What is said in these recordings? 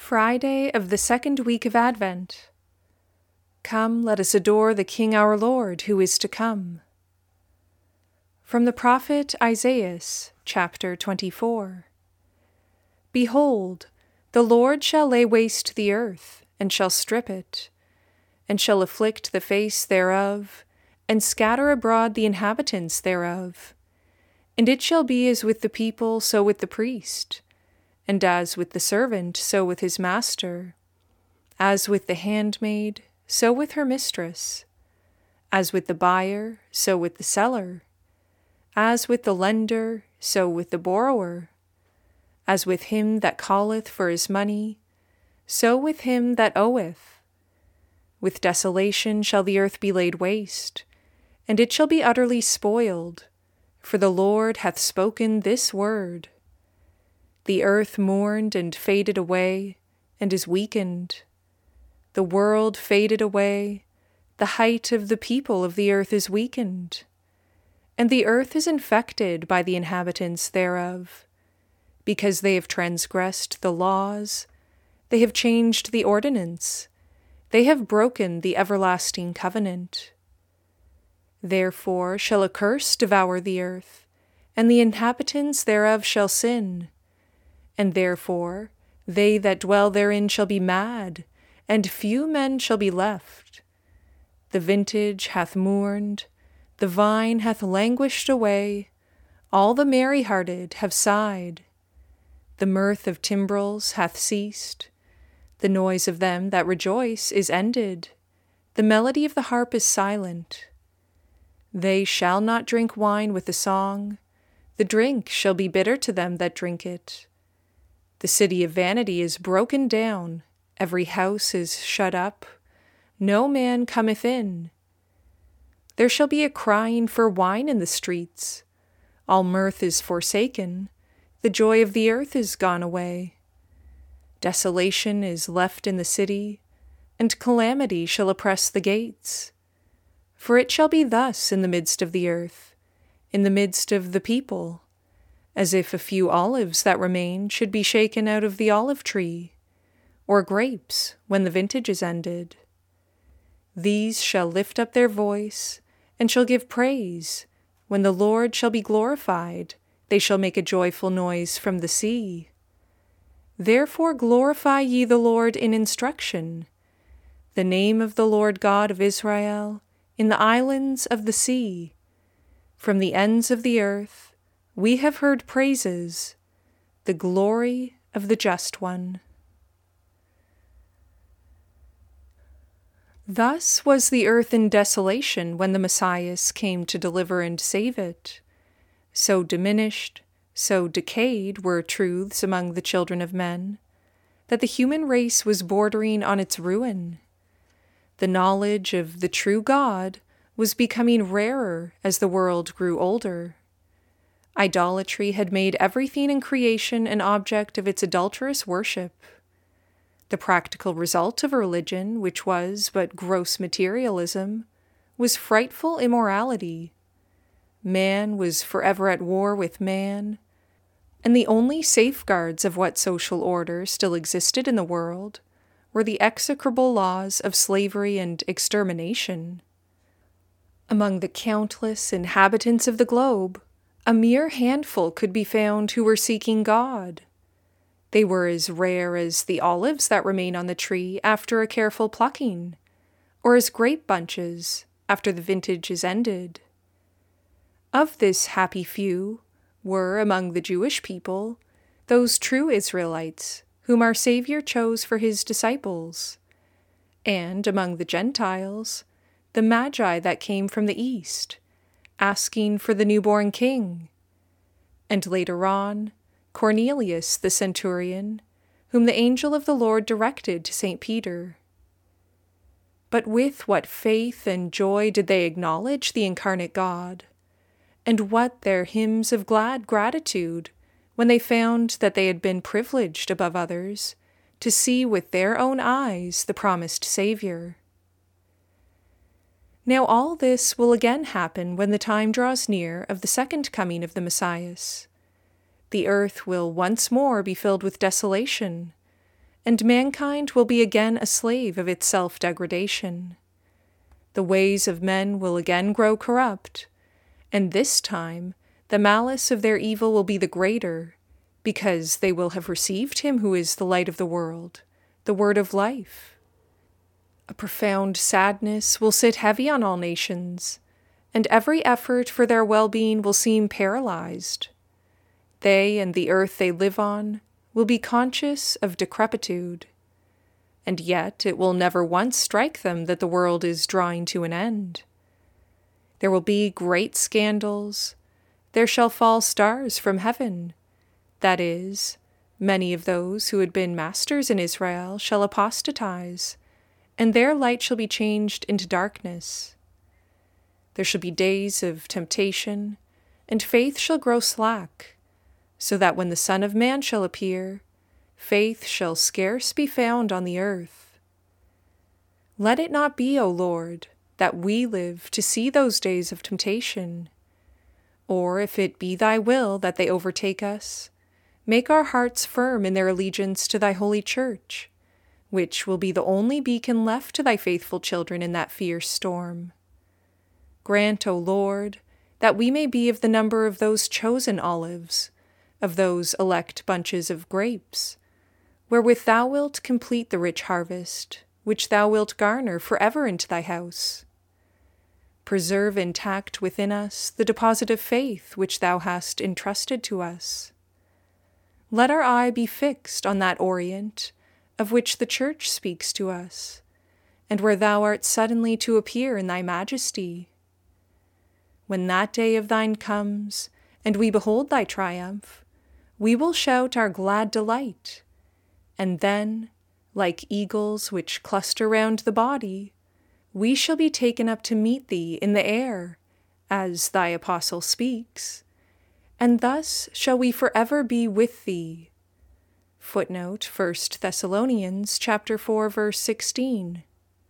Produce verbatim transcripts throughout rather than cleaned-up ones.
Friday of the second week of Advent. Come, let us adore the King our Lord, who is to come. From the prophet Isaiah, chapter twenty-four. Behold, the Lord shall lay waste the earth, and shall strip it, and shall afflict the face thereof, and scatter abroad the inhabitants thereof. And it shall be as with the people, so with the priest, and as with the servant, so with his master, as with the handmaid, so with her mistress, as with the buyer, so with the seller, as with the lender, so with the borrower, as with him that calleth for his money, so with him that oweth. With desolation shall the earth be laid waste, and it shall be utterly spoiled, for the Lord hath spoken this word. The earth mourned and faded away, and is weakened. The world faded away, the height of the people of the earth is weakened. And the earth is infected by the inhabitants thereof, because they have transgressed the laws, they have changed the ordinance, they have broken the everlasting covenant. Therefore shall a curse devour the earth, and the inhabitants thereof shall sin. And therefore they that dwell therein shall be mad, and few men shall be left. The vintage hath mourned, the vine hath languished away, all the merry-hearted have sighed. The mirth of timbrels hath ceased, the noise of them that rejoice is ended, the melody of the harp is silent. They shall not drink wine with a song, the drink shall be bitter to them that drink it. The city of vanity is broken down, every house is shut up, no man cometh in. There shall be a crying for wine in the streets, all mirth is forsaken, the joy of the earth is gone away. Desolation is left in the city, and calamity shall oppress the gates. For it shall be thus in the midst of the earth, in the midst of the people, as if a few olives that remain should be shaken out of the olive tree, or grapes when the vintage is ended. These shall lift up their voice, and shall give praise. When the Lord shall be glorified, they shall make a joyful noise from the sea. Therefore glorify ye the Lord in instruction, the name of the Lord God of Israel, in the islands of the sea. From the ends of the earth we have heard praises, the glory of the Just One. Thus was the earth in desolation when the Messiah came to deliver and save it. So diminished, so decayed were truths among the children of men, that the human race was bordering on its ruin. The knowledge of the true God was becoming rarer as the world grew older. Idolatry had made everything in creation an object of its adulterous worship. The practical result of a religion, which was but gross materialism, was frightful immorality. Man was forever at war with man, and the only safeguards of what social order still existed in the world were the execrable laws of slavery and extermination. Among the countless inhabitants of the globe, a mere handful could be found who were seeking God. They were as rare as the olives that remain on the tree after a careful plucking, or as grape bunches after the vintage is ended. Of this happy few were, among the Jewish people, those true Israelites whom our Savior chose for his disciples, and among the Gentiles, the Magi that came from the east, asking for the newborn king, and later on, Cornelius the centurion, whom the angel of the Lord directed to Saint Peter. But with what faith and joy did they acknowledge the incarnate God, and what their hymns of glad gratitude when they found that they had been privileged above others to see with their own eyes the promised Savior. Now all this will again happen when the time draws near of the second coming of the Messiah. The earth will once more be filled with desolation, and mankind will be again a slave of its self-degradation. The ways of men will again grow corrupt, and this time the malice of their evil will be the greater, because they will have received him who is the light of the world, the word of life. A profound sadness will sit heavy on all nations, and every effort for their well-being will seem paralyzed. They and the earth they live on will be conscious of decrepitude, and yet it will never once strike them that the world is drawing to an end. There will be great scandals. There shall fall stars from heaven. That is, many of those who had been masters in Israel shall apostatize, and their light shall be changed into darkness. There shall be days of temptation, and faith shall grow slack, so that when the Son of Man shall appear, faith shall scarce be found on the earth. Let it not be, O Lord, that we live to see those days of temptation, or if it be thy will that they overtake us, make our hearts firm in their allegiance to thy holy church, which will be the only beacon left to thy faithful children in that fierce storm. Grant, O Lord, that we may be of the number of those chosen olives, of those elect bunches of grapes, wherewith thou wilt complete the rich harvest, which thou wilt garner forever into thy house. Preserve intact within us the deposit of faith which thou hast entrusted to us. Let our eye be fixed on that Orient of which the Church speaks to us, and where thou art suddenly to appear in thy majesty. When that day of thine comes, and we behold thy triumph, we will shout our glad delight, and then, like eagles which cluster round the body, we shall be taken up to meet thee in the air, as thy apostle speaks, and thus shall we forever be with thee. Footnote, First Thessalonians chapter four, verse sixteen.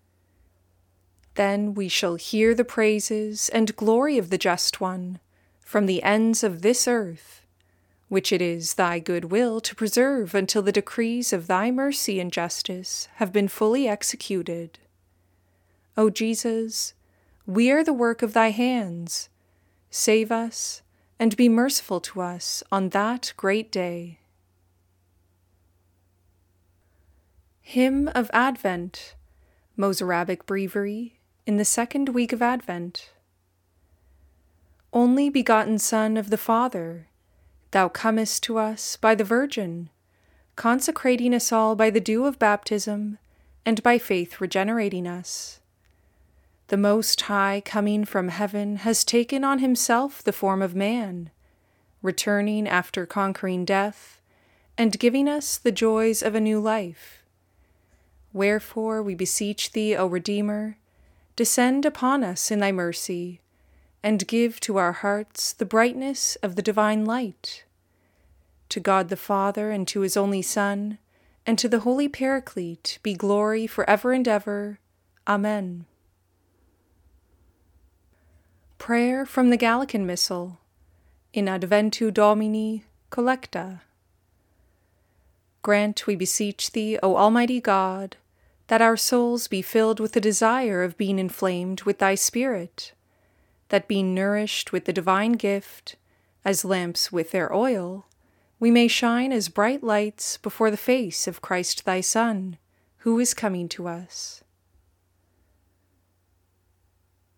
Then we shall hear the praises and glory of the Just One from the ends of this earth, which it is thy good will to preserve until the decrees of thy mercy and justice have been fully executed. O Jesus, we are the work of thy hands. Save us, and be merciful to us on that great day. Hymn of Advent, Mozarabic Breviary, in the second week of Advent. Only begotten Son of the Father, thou comest to us by the Virgin, consecrating us all by the dew of baptism, and by faith regenerating us. The Most High, coming from heaven, has taken on himself the form of man, returning after conquering death, and giving us the joys of a new life. Wherefore we beseech thee, O Redeemer, descend upon us in thy mercy, and give to our hearts the brightness of the divine light. To God the Father, and to his only Son, and to the Holy Paraclete, be glory for ever and ever. Amen. Prayer from the Gallican Missal, in Adventu Domini, Collecta. Grant, we beseech thee, O Almighty God, that our souls be filled with the desire of being inflamed with thy Spirit, that being nourished with the divine gift, as lamps with their oil, we may shine as bright lights before the face of Christ thy Son, who is coming to us.